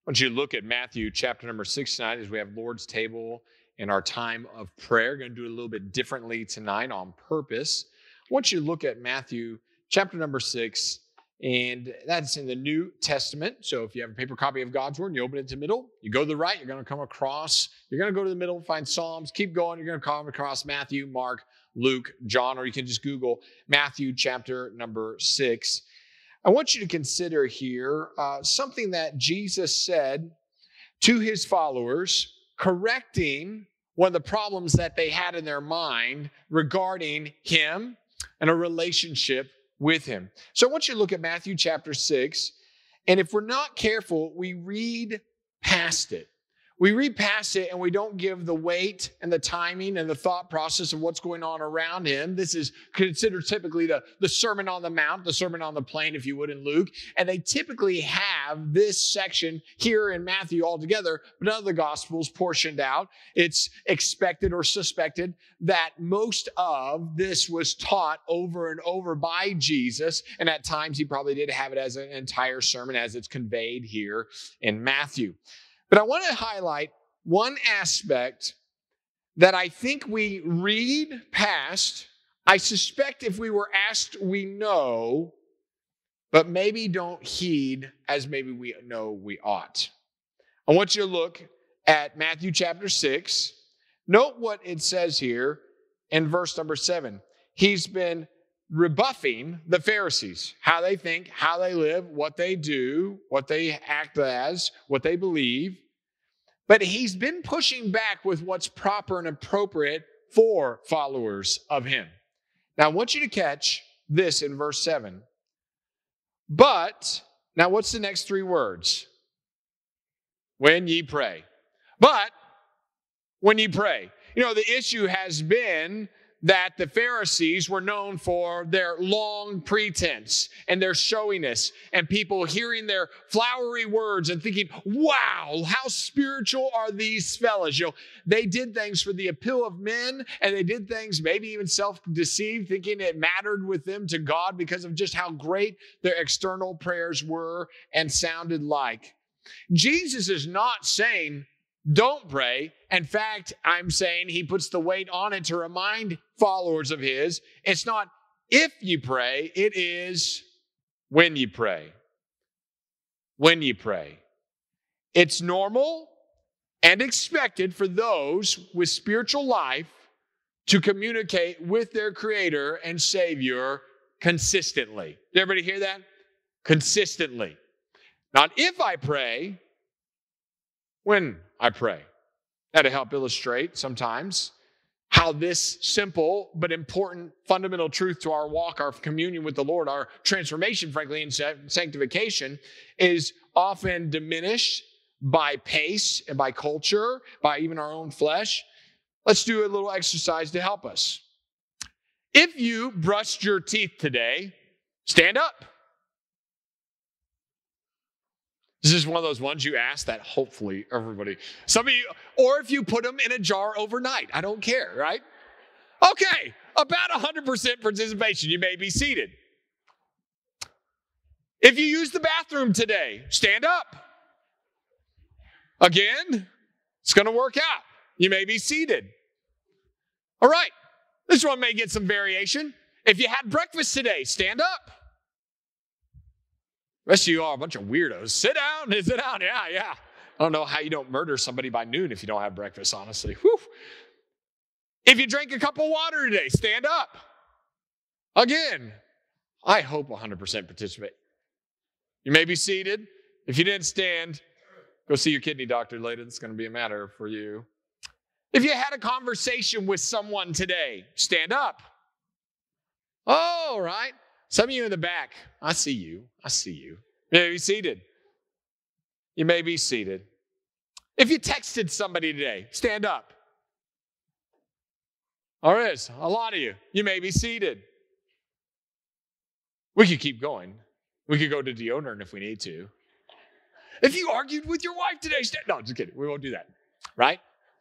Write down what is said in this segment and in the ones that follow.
want you to look at Matthew chapter number 6 tonight as we have Lord's table in our time of prayer. We're going to do it a little bit differently tonight on purpose. I want you to look at Matthew chapter number 6, and that's in the New Testament. So if you have a paper copy of God's Word and you open it to the middle, you go to the right, you're going to come across, you're going to go to the middle, find Psalms, keep going, you're going to come across Matthew, Mark, Luke, John, or you can just Google Matthew chapter number 6. I want you to consider here something that Jesus said to his followers, correcting one of the problems that they had in their mind regarding him and a relationship with him. So I want you to look at Matthew chapter 6, and if we're not careful, we read past it. We read past it and we don't give the weight and the timing and the thought process of what's going on around him. This is considered typically the Sermon on the Mount, the Sermon on the Plain, if you would, in Luke. And they typically have this section here in Matthew altogether, but none of the Gospels portioned out. It's expected or suspected that most of this was taught over and over by Jesus. And at times he probably did have it as an entire sermon as it's conveyed here in Matthew. But I want to highlight one aspect that I think we read past. I suspect if we were asked, we know, but maybe don't heed as maybe we know we ought. I want you to look at Matthew chapter 6. Note what it says here in verse number 7. He's been rebuffing the Pharisees, how they think, how they live, what they do, what they act as, what they believe. But he's been pushing back with what's proper and appropriate for followers of him. Now, I want you to catch this in verse 7. But, now what's the next three words? When ye pray. But, when ye pray. You know, the issue has been that the Pharisees were known for their long pretense and their showiness, and people hearing their flowery words and thinking, wow, how spiritual are these fellas? You know, they did things for the appeal of men, and they did things maybe even self-deceived, thinking it mattered with them to God because of just how great their external prayers were and sounded like. Jesus is not saying, don't pray. In fact, I'm saying he puts the weight on it to remind followers of his. It's not if you pray, it is when you pray. When you pray. It's normal and expected for those with spiritual life to communicate with their Creator and Savior consistently. Did everybody hear that? Consistently. Not if I pray, when I pray. That'll help illustrate sometimes how this simple but important fundamental truth to our walk, our communion with the Lord, our transformation, frankly, and sanctification is often diminished by pace and by culture, by even our own flesh. Let's do a little exercise to help us. If you brushed your teeth today, stand up. This is one of those ones you ask that hopefully everybody, some of you, or if you put them in a jar overnight, I don't care, right? Okay, about 100% participation. You may be seated. If you use the bathroom today, stand up. Again, it's going to work out. You may be seated. All right, this one may get some variation. If you had breakfast today, stand up. The rest of you are a bunch of weirdos. Sit down. Yeah. I don't know how you don't murder somebody by noon if you don't have breakfast, honestly. Whew. If you drank a cup of water today, stand up. Again, I hope 100% participate. You may be seated. If you didn't stand, go see your kidney doctor later. It's going to be a matter for you. If you had a conversation with someone today, stand up. All right. Some of you in the back, I see you. You may be seated. You may be seated. If you texted somebody today, stand up. There is a lot of you. You may be seated. We could keep going. We could go to deodorant if we need to. If you argued with your wife today, no, just kidding. We won't do that. Right?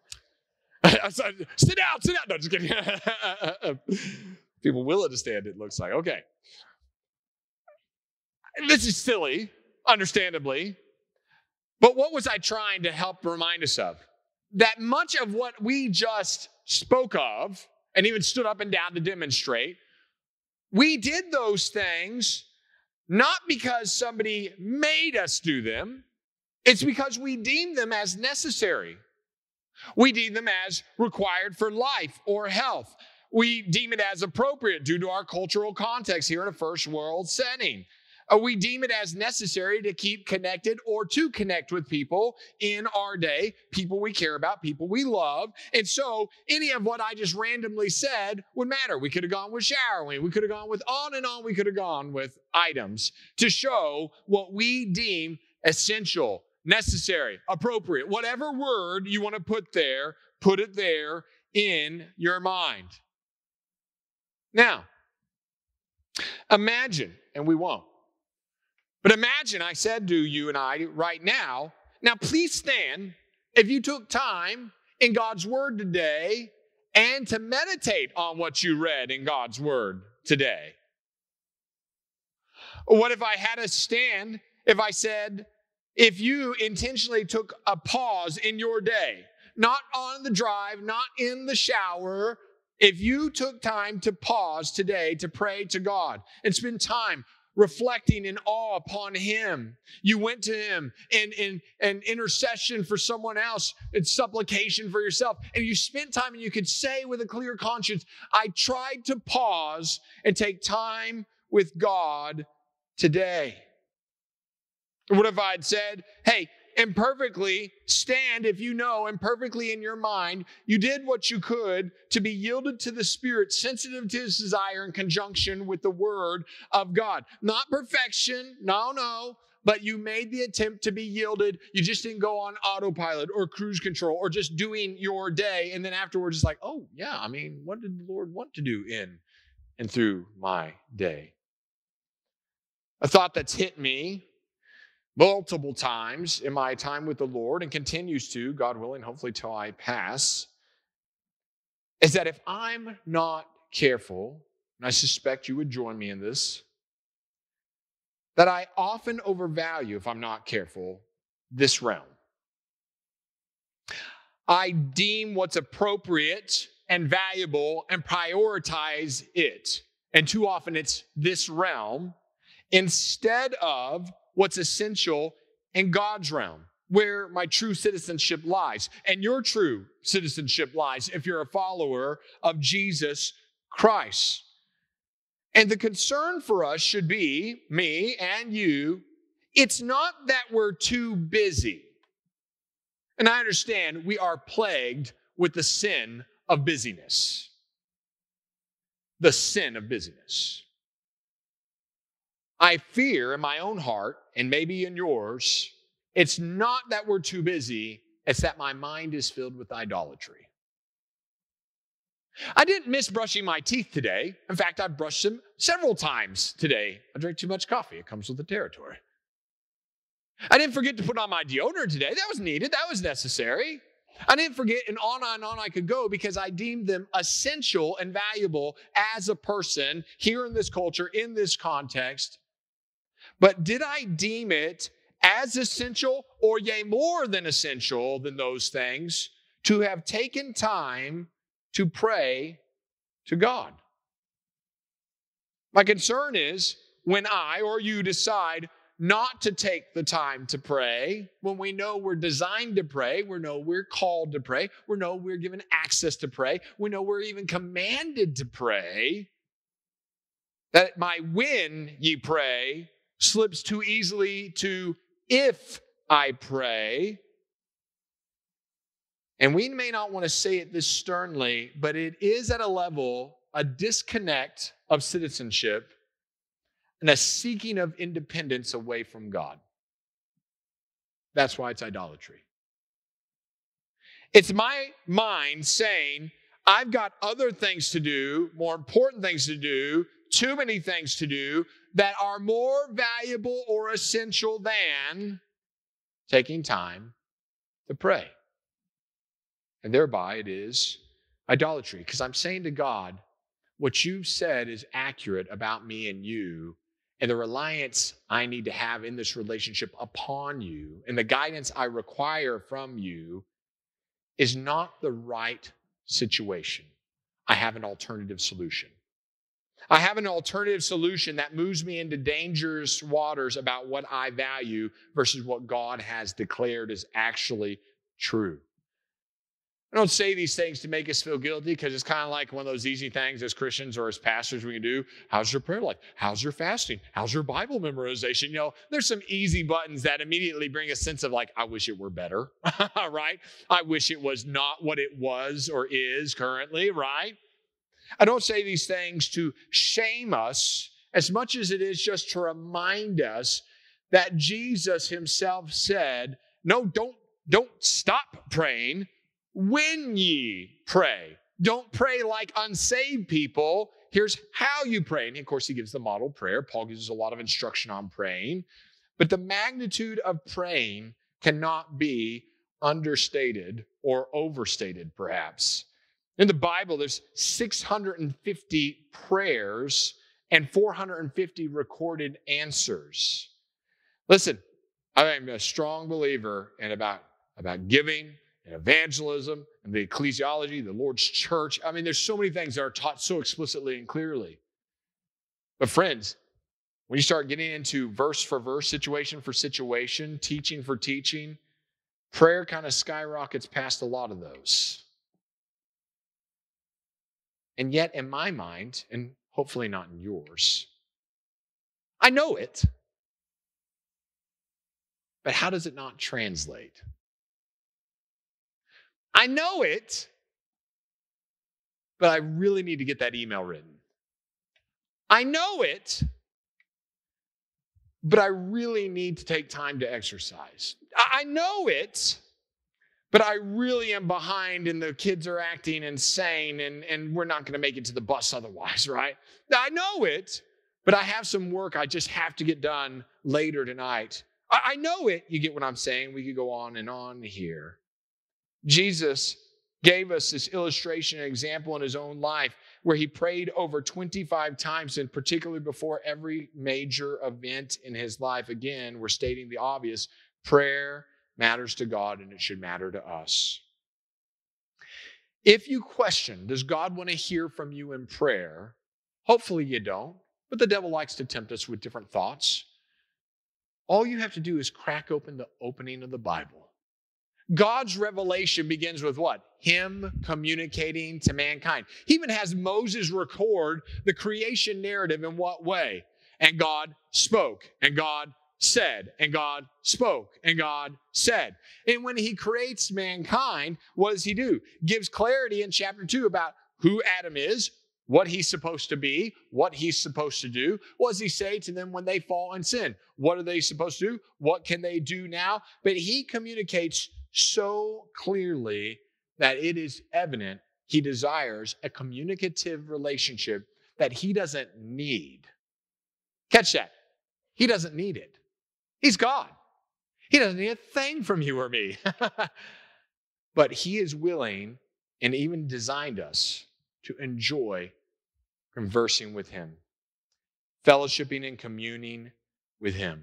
Sit down. No, just kidding. People will understand, it looks like. Okay. This is silly, understandably. But what was I trying to help remind us of? That much of what we just spoke of, and even stood up and down to demonstrate, we did those things not because somebody made us do them. It's because we deemed them as necessary. We deem them as required for life or health. We deem it as appropriate due to our cultural context here in a first world setting. We deem it as necessary to keep connected or to connect with people in our day, people we care about, people we love. And so any of what I just randomly said would matter. We could have gone with showering. We could have gone with on and on. We could have gone with items to show what we deem essential, necessary, appropriate. Whatever word you want to put there, put it there in your mind. Now, imagine, and we won't, but imagine I said to you and I right now, please stand if you took time in God's word today and to meditate on what you read in God's word today. What if I had a stand if I said, if you intentionally took a pause in your day, not on the drive, not in the shower, if you took time to pause today to pray to God and spend time reflecting in awe upon Him. You went to Him in intercession for someone else, in supplication for yourself, and you spent time and you could say with a clear conscience, I tried to pause and take time with God today. What if I'd said, hey, imperfectly stand if you know imperfectly in your mind you did what you could to be yielded to the Spirit, sensitive to His desire in conjunction with the Word of God. Not perfection, no, but you made the attempt to be yielded. You just didn't go on autopilot or cruise control or just doing your day. And then afterwards it's like, oh yeah, what did the Lord want to do in and through my day? A thought that's hit me multiple times in my time with the Lord and continues to, God willing, hopefully till I pass, is that if I'm not careful, and I suspect you would join me in this, that I often overvalue, if I'm not careful, this realm. I deem what's appropriate and valuable and prioritize it. And too often it's this realm instead of what's essential in God's realm, where my true citizenship lies. And your true citizenship lies if you're a follower of Jesus Christ. And the concern for us should be, me and you, it's not that we're too busy. And I understand we are plagued with the sin of busyness. The sin of busyness. I fear in my own heart, and maybe in yours, it's not that we're too busy, it's that my mind is filled with idolatry. I didn't miss brushing my teeth today. In fact, I brushed them several times today. I drank too much coffee. It comes with the territory. I didn't forget to put on my deodorant today. That was needed. That was necessary. I didn't forget, and on I could go because I deemed them essential and valuable as a person here in this culture, in this context. But did I deem it as essential, or yea, more than essential than those things, to have taken time to pray to God? My concern is when I or you decide not to take the time to pray, when we know we're designed to pray, we know we're called to pray, we know we're given access to pray, we know we're even commanded to pray, that my when ye pray slips too easily to if I pray. And we may not want to say it this sternly, but it is at a level, a disconnect of citizenship and a seeking of independence away from God. That's why it's idolatry. It's my mind saying, I've got other things to do, more important things to do, too many things to do that are more valuable or essential than taking time to pray. And thereby it is idolatry. Because I'm saying to God, what you've said is accurate about me and you, and the reliance I need to have in this relationship upon you and the guidance I require from you is not the right situation, I have an alternative solution. I have an alternative solution that moves me into dangerous waters about what I value versus what God has declared is actually true. I don't say these things to make us feel guilty because it's kind of like one of those easy things as Christians or as pastors we can do. How's your prayer life? How's your fasting? How's your Bible memorization? There's some easy buttons that immediately bring a sense of like, I wish it were better, right? I wish it was not what it was or is currently, right? I don't say these things to shame us as much as it is just to remind us that Jesus himself said, no, don't stop praying. When ye pray, don't pray like unsaved people. Here's how you pray. And of course, he gives the model prayer. Paul gives us a lot of instruction on praying. But the magnitude of praying cannot be understated or overstated, perhaps. In the Bible, there's 650 prayers and 450 recorded answers. Listen, I'm a strong believer in about giving and evangelism and the ecclesiology, the Lord's church. I mean, there's so many things that are taught so explicitly and clearly. But friends, when you start getting into verse for verse, situation for situation, teaching for teaching, prayer kind of skyrockets past a lot of those. And yet, in my mind, and hopefully not in yours, I know it. But how does it not translate? I know it, but I really need to get that email written. I know it, but I really need to take time to exercise. I know it, but I really am behind and the kids are acting insane and we're not going to make it to the bus otherwise, right? I know it, but I have some work I just have to get done later tonight. I know it. You get what I'm saying? We could go on and on here. Jesus gave us this illustration and example in his own life where he prayed over 25 times, and particularly before every major event in his life. Again, we're stating the obvious. Prayer matters to God, and it should matter to us. If you question, does God want to hear from you in prayer? Hopefully you don't, but the devil likes to tempt us with different thoughts. All you have to do is crack open the opening of the Bible. God's revelation begins with what? Him communicating to mankind. He even has Moses record the creation narrative in what way? And God spoke, and God said, and God spoke, and God said. And when he creates mankind, what does he do? Gives clarity in chapter 2 about who Adam is, what he's supposed to be, what he's supposed to do. What does he say to them when they fall in sin? What are they supposed to do? What can they do now? But he communicates so clearly that it is evident he desires a communicative relationship that he doesn't need. Catch that. He doesn't need it. He's God. He doesn't need a thing from you or me. But he is willing and even designed us to enjoy conversing with him, fellowshipping and communing with him.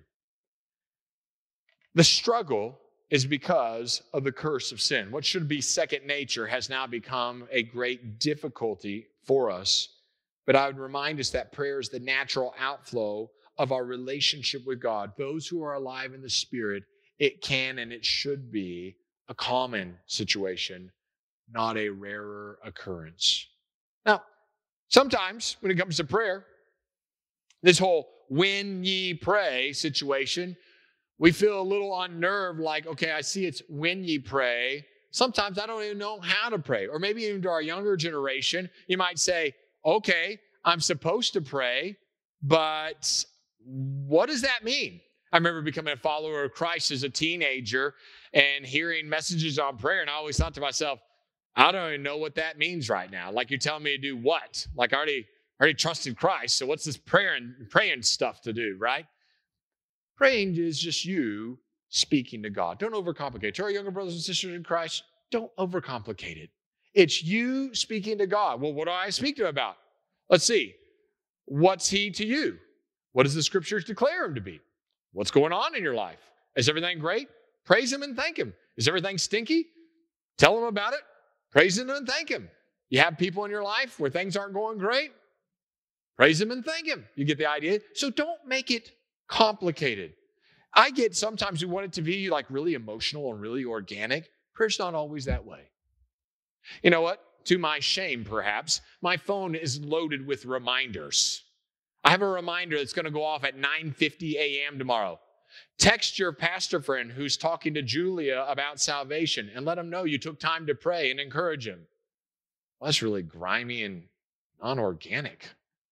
The struggle is because of the curse of sin. What should be second nature has now become a great difficulty for us. But I would remind us that prayer is the natural outflow of our relationship with God. Those who are alive in the Spirit, it can and it should be a common situation, not a rarer occurrence. Now, sometimes when it comes to prayer, this whole when ye pray situation, we feel a little unnerved, like, okay, I see it's when ye pray. Sometimes I don't even know how to pray. Or maybe even to our younger generation, you might say, okay, I'm supposed to pray, but what does that mean? I remember becoming a follower of Christ as a teenager and hearing messages on prayer, and I always thought to myself, I don't even know what that means right now. Like, you're telling me to do what? Like, I already trusted Christ, so what's this praying stuff to do, right? Praying is just you speaking to God. Don't overcomplicate it. To our younger brothers and sisters in Christ, don't overcomplicate it. It's you speaking to God. Well, what do I speak to him about? Let's see. What's he to you? What does the scriptures declare him to be? What's going on in your life? Is everything great? Praise him and thank him. Is everything stinky? Tell him about it. Praise him and thank him. You have people in your life where things aren't going great? Praise him and thank him. You get the idea? So don't make it complicated. I get sometimes we want it to be like really emotional and really organic. Prayer's not always that way. You know what? To my shame, perhaps, my phone is loaded with reminders. I have a reminder that's going to go off at 9:50 a.m. tomorrow. Text your pastor friend who's talking to Julia about salvation and let him know you took time to pray and encourage him. Well, that's really grimy and non-organic.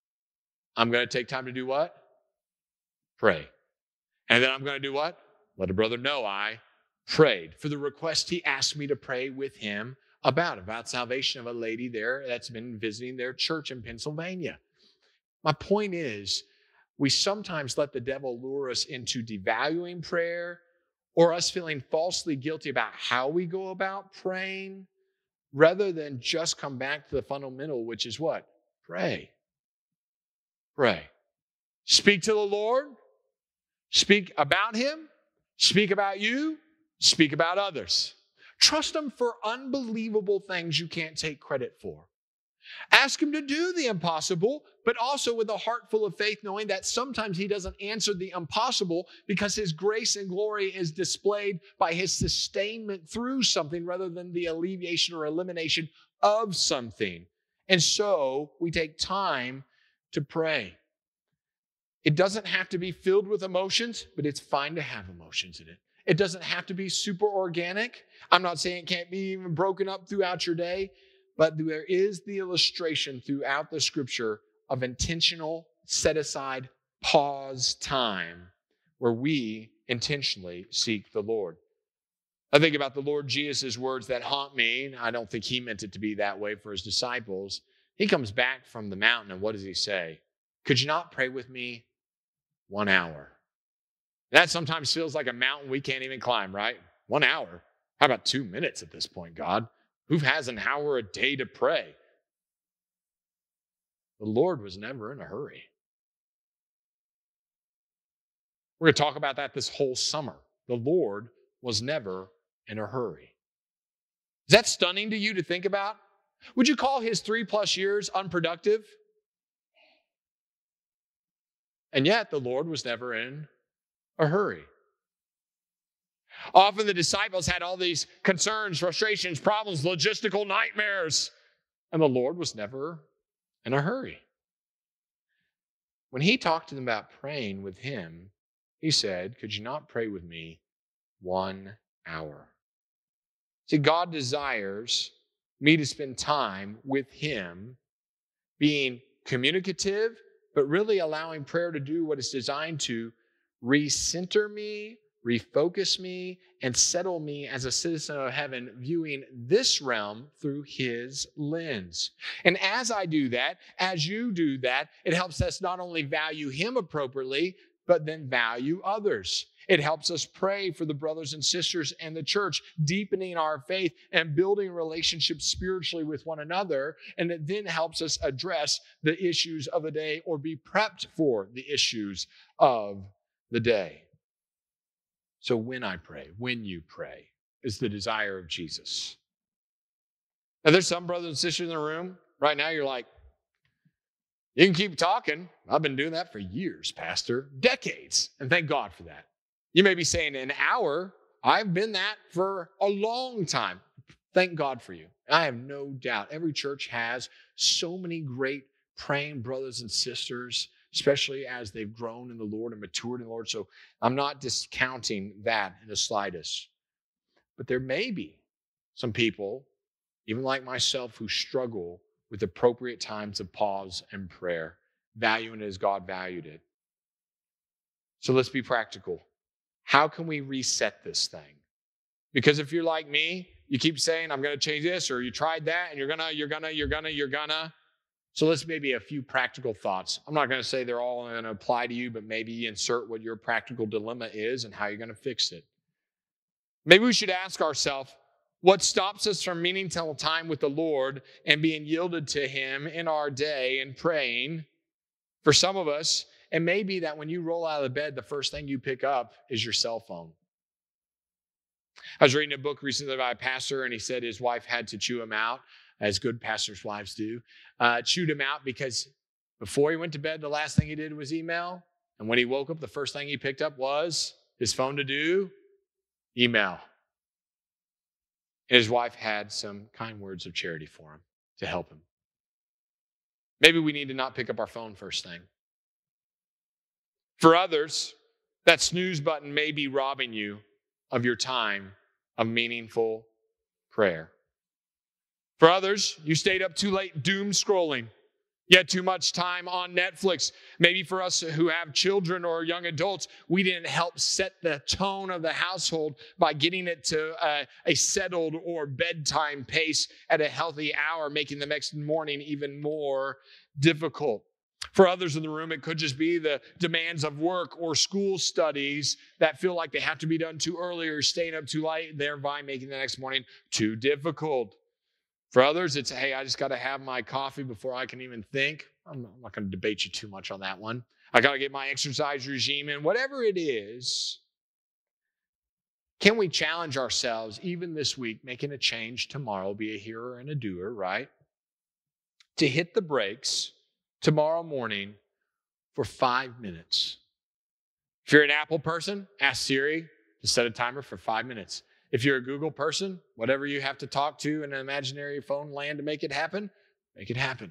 I'm going to take time to do what? Pray. And then I'm going to do what? Let a brother know I prayed for the request he asked me to pray with him about salvation of a lady there that's been visiting their church in Pennsylvania. My point is, we sometimes let the devil lure us into devaluing prayer or us feeling falsely guilty about how we go about praying, rather than just come back to the fundamental, which is what? Pray. Pray. Speak to the Lord. Speak about him. Speak about you. Speak about others. Trust him for unbelievable things you can't take credit for. Ask him to do the impossible, but also with a heart full of faith, knowing that sometimes he doesn't answer the impossible because his grace and glory is displayed by his sustainment through something rather than the alleviation or elimination of something. And so we take time to pray. It doesn't have to be filled with emotions, but it's fine to have emotions in it. It doesn't have to be super organic. I'm not saying it can't be even broken up throughout your day, but there is the illustration throughout the scripture of intentional, set aside, pause time where we intentionally seek the Lord. I think about the Lord Jesus' words that haunt me. I don't think he meant it to be that way for his disciples. He comes back from the mountain, and what does he say? Could you not pray with me 1 hour? That sometimes feels like a mountain we can't even climb, right? 1 hour. How about 2 minutes at this point, God? Who has an hour a day to pray? The Lord was never in a hurry. We're going to talk about that this whole summer. The Lord was never in a hurry. Is that stunning to you to think about? Would you call his 3+ years unproductive? And yet the Lord was never in a hurry. Often the disciples had all these concerns, frustrations, problems, logistical nightmares, and the Lord was never in a hurry. When he talked to them about praying with him, he said, could you not pray with me 1 hour? See, God desires me to spend time with him, being communicative, but really allowing prayer to do what it's designed to: recenter me, refocus me, and settle me as a citizen of heaven, viewing this realm through his lens. And as I do that, as you do that, it helps us not only value him appropriately, but then value others. It helps us pray for the brothers and sisters and the church, deepening our faith and building relationships spiritually with one another. And it then helps us address the issues of the day or be prepped for the issues of the day. So when I pray, when you pray, is the desire of Jesus. Now, there's some brothers and sisters in the room right now, you're like, you can keep talking. I've been doing that for years, Pastor, decades. And thank God for that. You may be saying an hour. I've been that for a long time. Thank God for you. I have no doubt every church has so many great praying brothers and sisters, especially as they've grown in the Lord and matured in the Lord. So I'm not discounting that in the slightest. But there may be some people, even like myself, who struggle with appropriate times of pause and prayer, valuing it as God valued it. So let's be practical. How can we reset this thing? Because if you're like me, you keep saying, I'm going to change this, or you tried that, and you're gonna. So let's maybe a few practical thoughts. I'm not going to say they're all going to apply to you, but maybe insert what your practical dilemma is and how you're going to fix it. Maybe we should ask ourselves, what stops us from meaningful time with the Lord and being yielded to him in our day and praying? For some of us, It may be that when you roll out of the bed, the first thing you pick up is your cell phone. I was reading a book recently by a pastor, and he said his wife had to chew him out, as good pastors' wives do. Chewed him out because before he went to bed, the last thing he did was email. And when he woke up, the first thing he picked up was his phone to do email. And his wife had some kind words of charity for him to help him. Maybe we need to not pick up our phone first thing. For others, that snooze button may be robbing you of your time of meaningful prayer. For others, you stayed up too late doom scrolling. You had too much time on Netflix. Maybe for us who have children or young adults, we didn't help set the tone of the household by getting it to a settled or bedtime pace at a healthy hour, making the next morning even more difficult. For others in the room, it could just be the demands of work or school studies that feel like they have to be done too early or staying up too late, thereby making the next morning too difficult. For others, it's, hey, I just got to have my coffee before I can even think. I'm not going to debate you too much on that one. I got to get my exercise regime in. Whatever it is, can we challenge ourselves even this week, making a change tomorrow, be a hearer and a doer, right? To hit the brakes tomorrow morning for 5 minutes. If you're an Apple person, ask Siri to set a timer for 5 minutes. If you're a Google person, whatever you have to talk to in an imaginary phone land to make it happen, make it happen.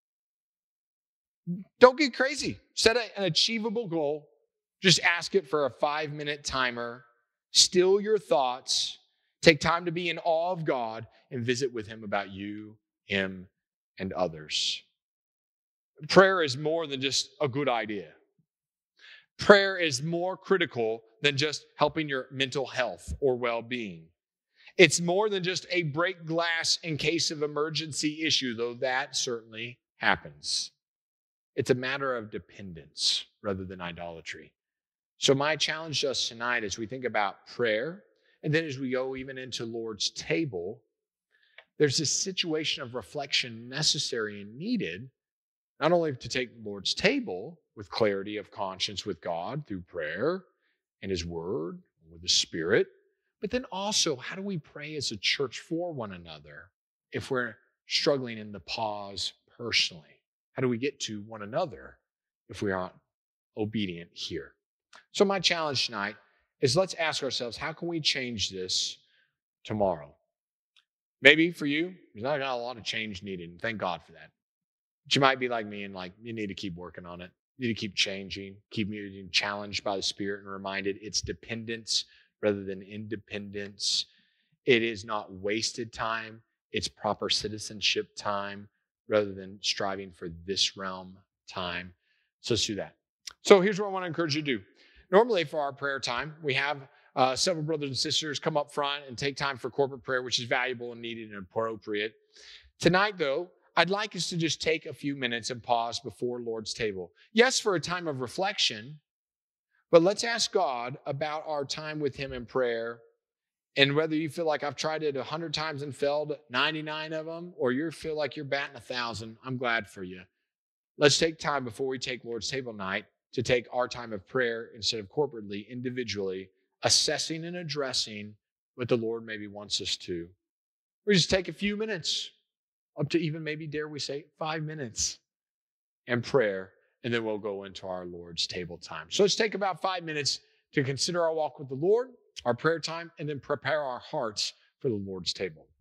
Don't get crazy. Set an achievable goal. Just ask it for a 5-minute timer. Still your thoughts. Take time to be in awe of God and visit with Him about you, Him, and others. Prayer is more than just a good idea. Prayer is more critical than just helping your mental health or well-being. It's more than just a break glass in case of emergency issue, though that certainly happens. It's a matter of dependence rather than idolatry. So my challenge to us tonight as we think about prayer, and then as we go even into Lord's table, there's this situation of reflection necessary and needed, not only to take Lord's table with clarity of conscience with God through prayer and His Word, with the Spirit, but then also, how do we pray as a church for one another if we're struggling in the pause personally? How do we get to one another if we aren't obedient here? So my challenge tonight is let's ask ourselves, how can we change this tomorrow? Maybe for you, there's not a lot of change needed, and thank God for that. But you might be like me and you need to keep working on it. You need to keep changing, keep being challenged by the Spirit and reminded it's dependence rather than independence. It is not wasted time. It's proper citizenship time rather than striving for this realm time. So let's do that. So here's what I want to encourage you to do. Normally for our prayer time, we have several brothers and sisters come up front and take time for corporate prayer, which is valuable and needed and appropriate. Tonight, though, I'd like us to just take a few minutes and pause before Lord's table. Yes, for a time of reflection, but let's ask God about our time with Him in prayer. And whether you feel like I've tried it 100 times and failed 99 of them, or you feel like you're batting 1,000, I'm glad for you. Let's take time before we take Lord's table night to take our time of prayer instead of corporately, individually, assessing and addressing what the Lord maybe wants us to. We just take a few minutes, up to even maybe, dare we say, 5 minutes, and prayer, and then we'll go into our Lord's table time. So let's take about 5 minutes to consider our walk with the Lord, our prayer time, and then prepare our hearts for the Lord's table.